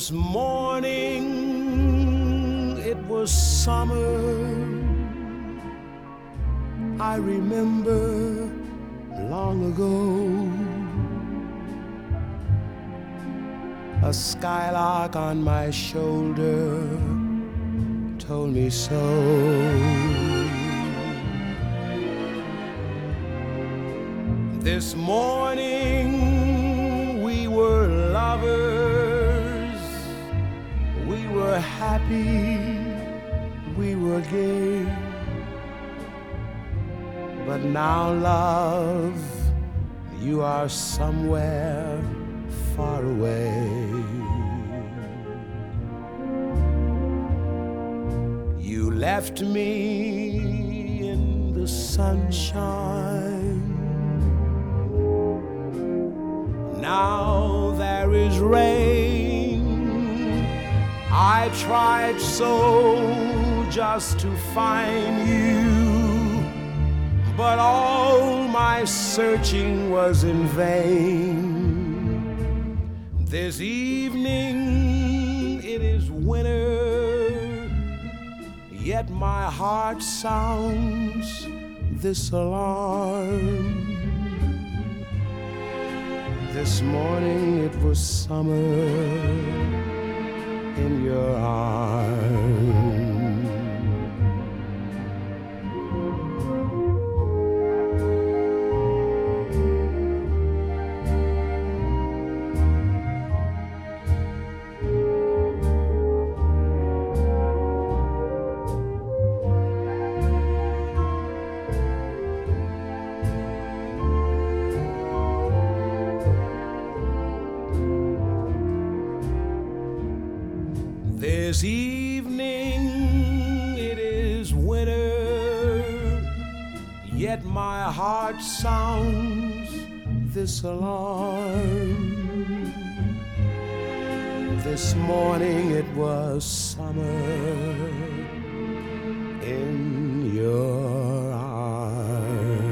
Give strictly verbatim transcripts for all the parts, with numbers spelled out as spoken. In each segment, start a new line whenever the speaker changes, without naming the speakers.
This morning it was summer. I remember long ago, a skylark on my shoulder told me so. This morning we were lovers, we were happy, we were gay. But now, love, you are somewhere far away. You left me in the sunshine. Now there is rain. I tried so just to find you, but all my searching was in vain. This evening it is winter, yet my heart sounds this alarm. This morning it was summer in your arms. This evening it is winter, yet my heart sounds this alarm. This morning it was summer in your arms.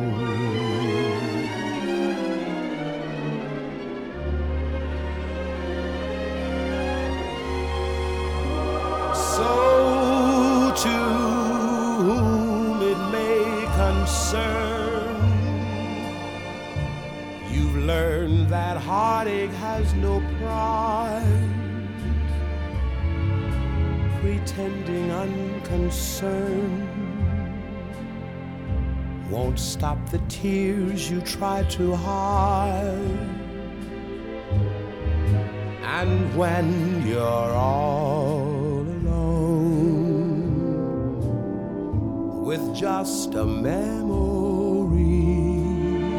So to whom it may concern, you've learned that heartache has no pride. Pretending unconcerned won't stop the tears you try to hide. And when you're all with just a memory,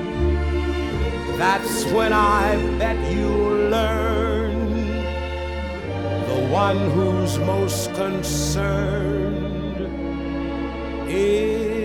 that's when I bet you'll learn the one who's most concerned is